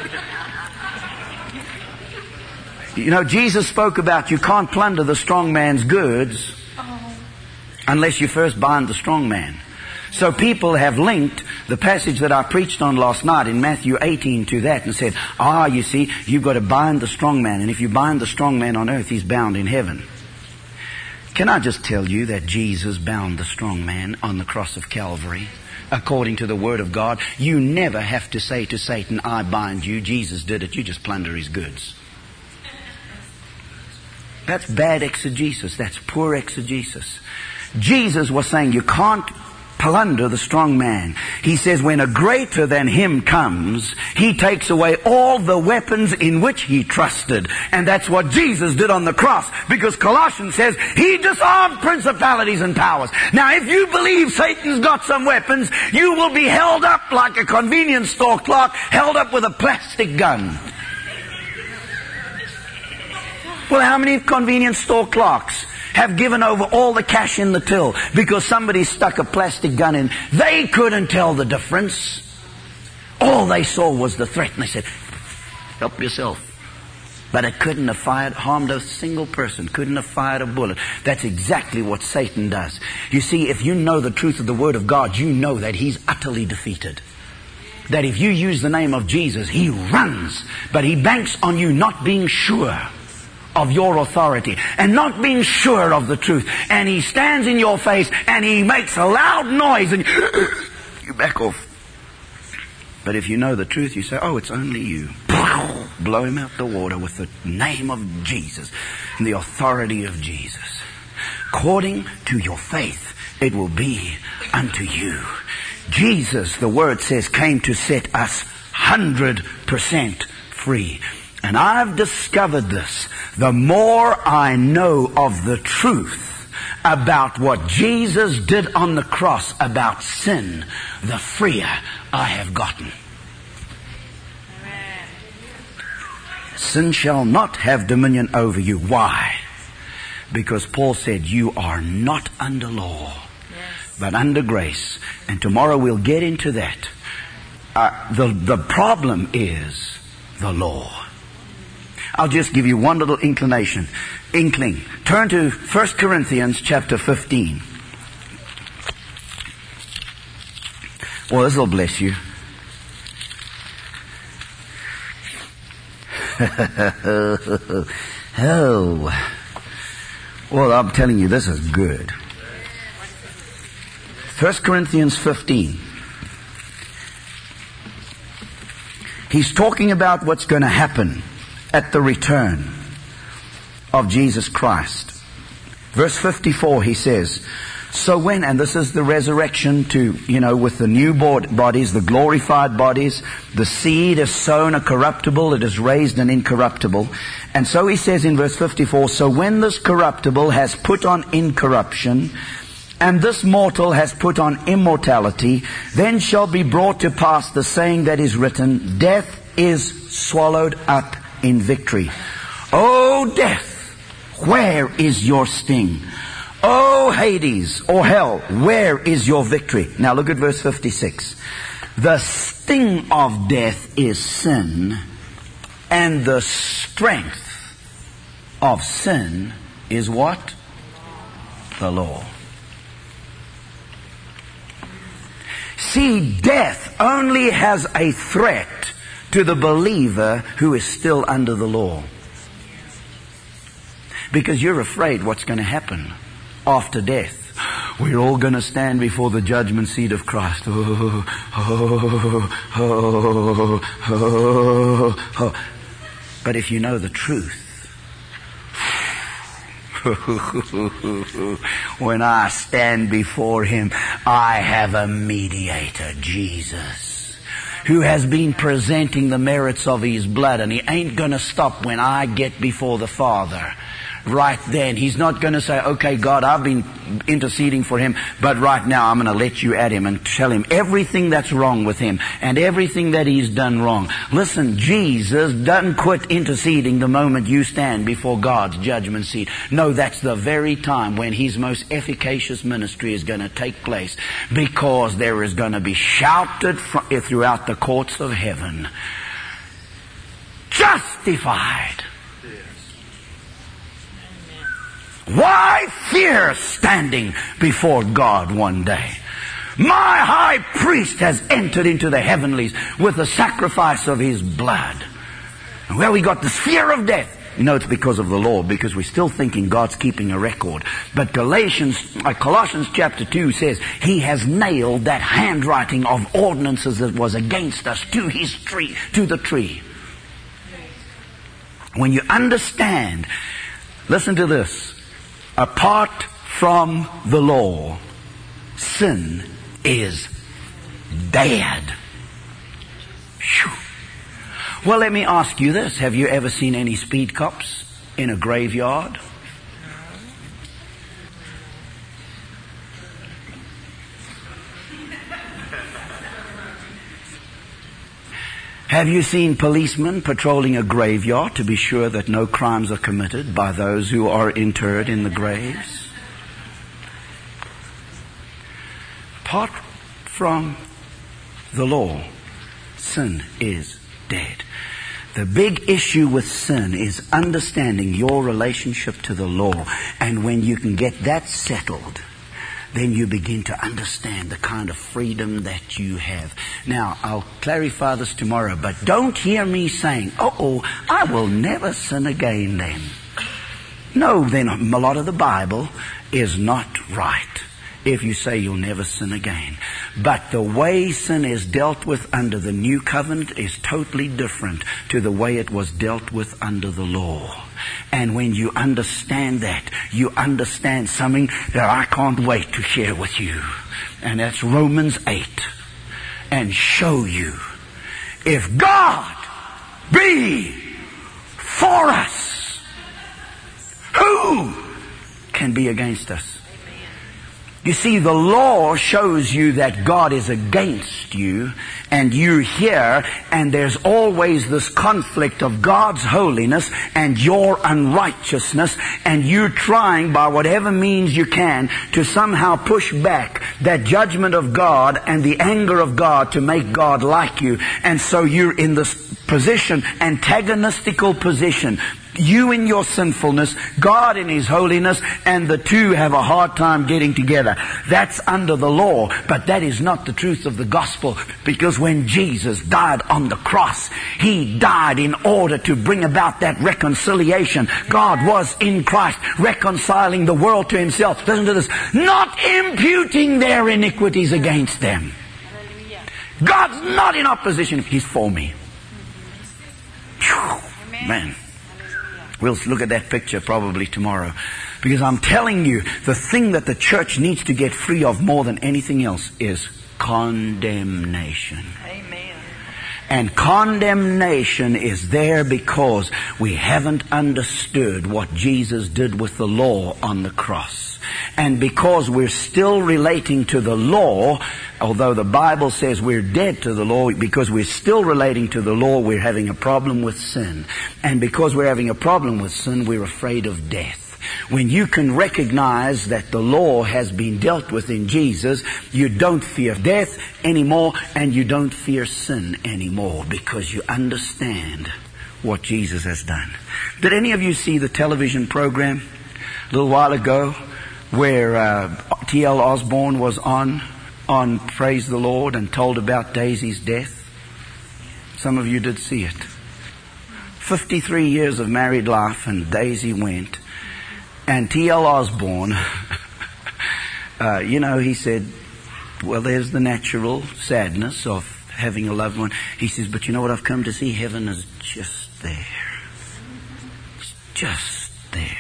B: You know, Jesus spoke about you can't plunder the strong man's goods unless you first bind the strong man. So people have linked the passage that I preached on last night in Matthew eighteen to that and said, ah, you see, you've got to bind the strong man. And if you bind the strong man on earth, he's bound in heaven. Can I just tell you that Jesus bound the strong man on the cross of Calvary? According to the Word of God, you never have to say to Satan, I bind you. Jesus did it. You just plunder his goods. That's bad exegesis. That's poor exegesis. Jesus was saying you can't plunder the strong man. He says when a greater than him comes, he takes away all the weapons in which he trusted. And that's what Jesus did on the cross, because Colossians says he disarmed principalities and powers. Now if you believe Satan's got some weapons, you will be held up like a convenience store clock held up with a plastic gun. Well, how many convenience store clocks have given over all the cash in the till because somebody stuck a plastic gun in? They couldn't tell the difference. All they saw was the threat, and they said, help yourself. But it couldn't have fired, harmed a single person, couldn't have fired a bullet. That's exactly what Satan does. You see, if you know the truth of the Word of God, you know that he's utterly defeated. That if you use the name of Jesus, he runs, but he banks on you not being sure of your authority and not being sure of the truth. And he stands in your face and he makes a loud noise and you back off. But if you know the truth, you say, oh, it's only you. Blow him out the water with the name of Jesus and the authority of Jesus. According to your faith, it will be unto you. Jesus, the Word says, came to set us one hundred percent free. And I've discovered this. The more I know of the truth about what Jesus did on the cross about sin, the freer I have gotten. Amen. Sin shall not have dominion over you. Why? Because Paul said, you are not under law, yes, but under grace. And tomorrow we'll get into that. Uh, the, the problem is the law. I'll just give you one little inclination, inkling. Turn to First Corinthians chapter fifteen. Well, this will bless you. Oh. Well, I'm telling you, this is good. First Corinthians fifteen. He's talking about what's going to happen at the return of Jesus Christ. Verse fifty-four, he says, so when, and this is the resurrection to, you know, with the new bodies, the glorified bodies, the seed is sown a corruptible, it is raised an incorruptible. And so he says in verse fifty-four, so when this corruptible has put on incorruption, and this mortal has put on immortality, then shall be brought to pass the saying that is written, death is swallowed up in victory. O death, where is your sting? O Hades, or hell, where is your victory? Now look at verse fifty-six. The sting of death is sin, and the strength of sin is what? The law. See, death only has a threat to the believer who is still under the law. Because you're afraid what's going to happen after death. We're all going to stand before the judgment seat of Christ. Oh, oh, oh, oh, oh. But if you know the truth, when I stand before Him, I have a mediator, Jesus, who has been presenting the merits of His blood, and He ain't going to stop when I get before the Father. Right then, He's not going to say, okay, God, I've been interceding for him, but right now I'm going to let you at him and tell him everything that's wrong with him and everything that he's done wrong. Listen, Jesus doesn't quit interceding the moment you stand before God's judgment seat. No, that's the very time when His most efficacious ministry is going to take place, because there is going to be shouted throughout the courts of heaven, justified. Why fear standing before God one day? My high priest has entered into the heavenlies with the sacrifice of his blood. And where we got this fear of death? You know, it's because of the law, because we're still thinking God's keeping a record. But Galatians, uh, Colossians chapter two says He has nailed that handwriting of ordinances that was against us to His tree, to the tree. When you understand, listen to this. Apart
C: from the law, sin is dead. Whew. Well, let me ask you this. Have you ever seen any speed cops in a graveyard? Have you seen policemen patrolling a graveyard to be sure that no crimes are committed by those who are interred in the graves? Apart from the law, sin is dead. The big issue with sin is understanding your relationship to the law. And when you can get that settled, then you begin to understand the kind of freedom that you have. Now, I'll clarify this tomorrow, but don't hear me saying, uh-oh, I will never sin again then. No, then a lot of the Bible is not right if you say you'll never sin again. But the way sin is dealt with under the new covenant is totally different to the way it was dealt with under the law. And when you understand that, you understand something that I can't wait to share with you. And that's Romans eight. And show you, if God be for us, who can be against us? You see, the law shows you that God is against you, and you're here, and there's always this conflict of God's holiness and your unrighteousness, and you're trying by whatever means you can to somehow push back that judgment of God and the anger of God to make God like you. And so you're in this position, antagonistical position. You in your sinfulness, God in His holiness, and the two have a hard time getting together. That's under the law, but that is not the truth of the gospel, because when Jesus died on the cross, He died in order to bring about that reconciliation. God was in Christ reconciling the world to Himself. Listen to this. Not imputing their iniquities against them. God's not in opposition. He's for me. Whew, man. We'll look at that picture probably tomorrow. Because I'm telling you, the thing that the church needs to get free of more than anything else is condemnation.
D: Amen.
C: And condemnation is there because we haven't understood what Jesus did with the law on the cross. And because we're still relating to the law, although the Bible says we're dead to the law, because we're still relating to the law, we're having a problem with sin. And because we're having a problem with sin, we're afraid of death. When you can recognize that the law has been dealt with in Jesus, you don't fear death anymore, and you don't fear sin anymore, because you understand what Jesus has done. Did any of you see the television program a little while ago where uh, T L Osborne was on, on Praise the Lord and told about Daisy's death? Some of you did see it. fifty-three years of married life, and Daisy went. And T L Osborne, uh, you know, he said, well, there's the natural sadness of having a loved one. He says, but you know what I've come to see? Heaven is just there. It's just there.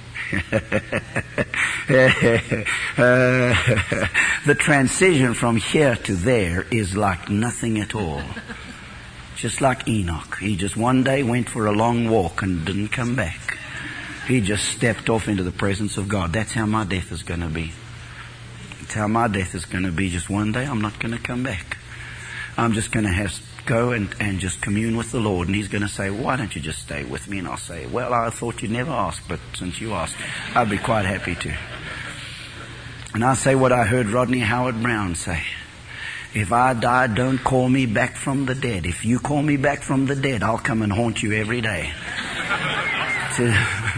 C: uh, the transition from here to there is like nothing at all. Just like Enoch. He just one day went for a long walk and didn't come back. He just stepped off into the presence of God. That's how my death is going to be. That's how my death is going to be. Just one day I'm not going to come back. I'm just going to have go and, and just commune with the Lord. And He's going to say, why don't you just stay with me? And I'll say, well, I thought you'd never ask, but since you asked, I'd be quite happy to. And I'll say what I heard Rodney Howard Brown say. If I die, don't call me back from the dead. If you call me back from the dead, I'll come and haunt you every day. So,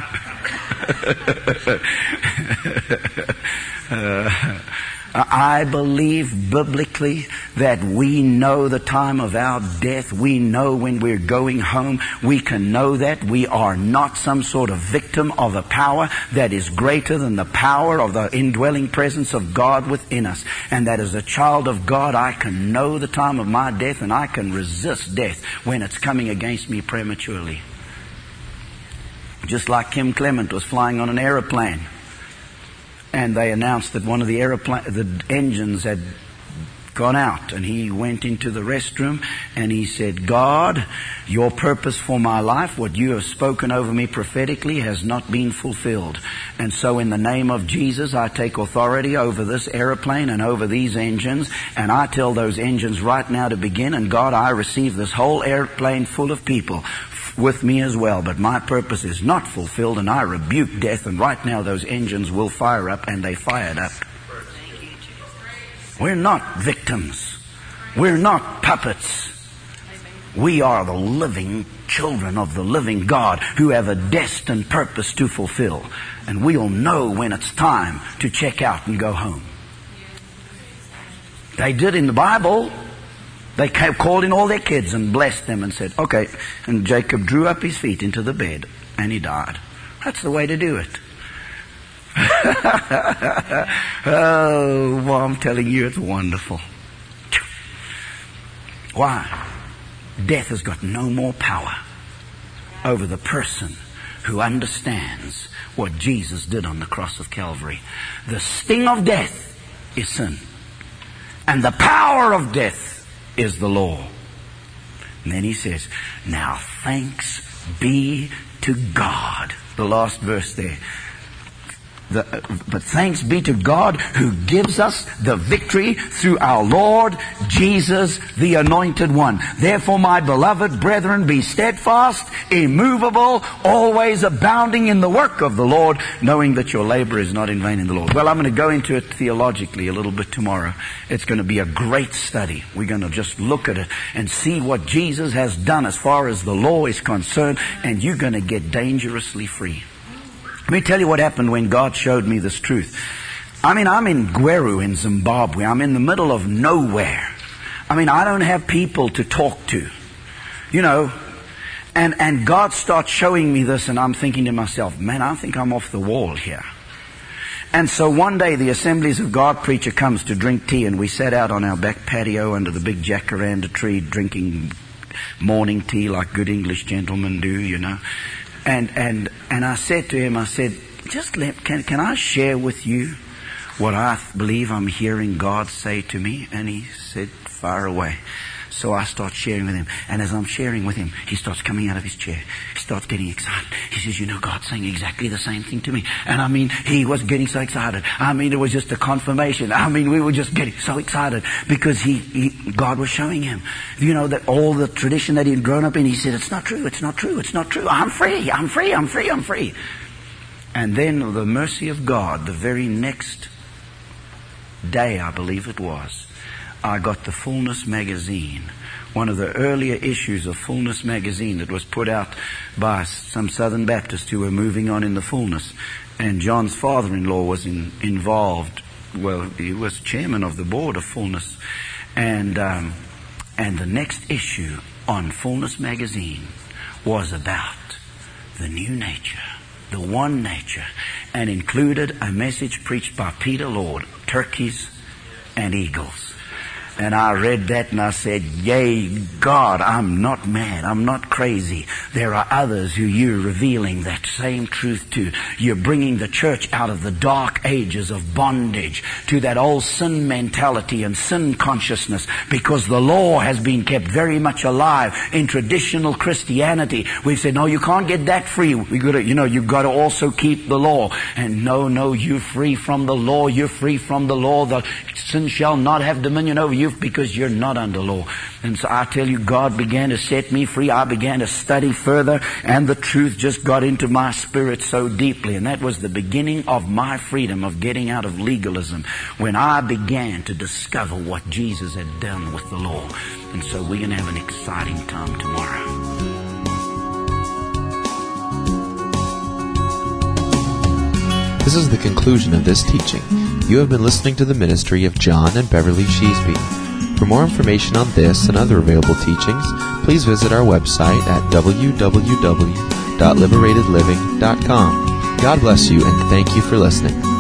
C: uh, I believe biblically that we know the time of our death. We know when we're going home. We can know that we are not some sort of victim of a power that is greater than the power of the indwelling presence of God within us. And that as a child of God, I can know the time of my death, and I can resist death when it's coming against me prematurely. Just like Kim Clement was flying on an aeroplane and they announced that one of the aeroplane, the engines had gone out, and he went into the restroom and he said, God, your purpose for my life, what you have spoken over me prophetically, has not been fulfilled. And so in the name of Jesus, I take authority over this airplane and over these engines, and I tell those engines right now to begin, and God, I receive this whole airplane full of people with me as well, but my purpose is not fulfilled, and I rebuke death, and right now those engines will fire up, and they fired up. We're not victims. We're not puppets. We are the living children of the living God who have a destined purpose to fulfill. And we'll know when it's time to check out and go home. They did in the Bible. They called in all their kids and blessed them and said, okay. And Jacob drew up his feet into the bed and he died. That's the way to do it. Oh, well, I'm telling you, it's wonderful. Why? Death has got no more power over the person who understands what Jesus did on the cross of Calvary. The sting of death is sin, and the power of death is the law. And then he says, now thanks be to God. The last verse there. The, but thanks be to God who gives us the victory through our Lord Jesus, the Anointed One. Therefore, my beloved brethren, be steadfast, immovable, always abounding in the work of the Lord, knowing that your labor is not in vain in the Lord. Well, I'm going to go into it theologically a little bit tomorrow. It's going to be a great study. We're going to just look at it and see what Jesus has done as far as the law is concerned, and you're going to get dangerously free. Let me tell you what happened when God showed me this truth. I mean, I'm in Gweru in Zimbabwe. I'm in the middle of nowhere. I mean, I don't have people to talk to. You know, and, and God starts showing me this, and I'm thinking to myself, man, I think I'm off the wall here. And so one day the Assemblies of God preacher comes to drink tea, and we sat out on our back patio under the big jacaranda tree drinking morning tea like good English gentlemen do, you know. And and and I said to him, I said, just let, can can I share with you what I believe I'm hearing God say to me? And he said, far away. So I start sharing with him. And as I'm sharing with him, he starts coming out of his chair. He starts getting excited. He says, you know, God's saying exactly the same thing to me. And I mean, he was getting so excited. I mean, it was just a confirmation. I mean, we were just getting so excited because he, he God was showing him, you know, that all the tradition that he'd grown up in. He said, it's not true, it's not true, it's not true. I'm free, I'm free, I'm free, I'm free. And then the mercy of God, the very next day, I believe it was, I got the Fullness magazine, one of the earlier issues of Fullness magazine that was put out by some Southern Baptists who were moving on in the fullness. And John's father-in-law was in, involved. Well, he was chairman of the board of Fullness. And, um, and the next issue on Fullness magazine was about the new nature, the one nature, and included a message preached by Peter Lord, Turkeys and Eagles. And I read that and I said, yea, God, I'm not mad. I'm not crazy. There are others who you're revealing that same truth to. You're bringing the church out of the dark ages of bondage to that old sin mentality and sin consciousness, because the law has been kept very much alive in traditional Christianity. We've said, no, you can't get that free. We got to, you know, you've got to also keep the law. And no, no, you're free from the law. You're free from the law. The sin shall not have dominion over you, because you're not under law. And so I tell you, God began to set me free. I began to study further, and the truth just got into my spirit so deeply. And that was the beginning of my freedom, of getting out of legalism, when I began to discover what Jesus had done with the law. And so we're going to have an exciting time tomorrow.
D: This is the conclusion of this teaching. You have been listening to the ministry of John and Beverly Sheasby. For more information on this and other available teachings, please visit our website at w w w dot liberated living dot com. God bless you, and thank you for listening.